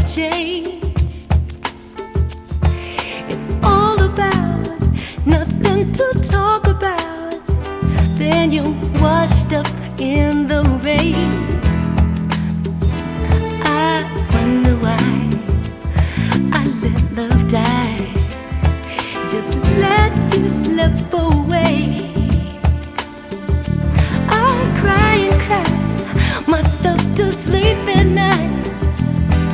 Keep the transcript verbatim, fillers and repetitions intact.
changed. It's all about nothing to talk about. Then you're washed up in the rain.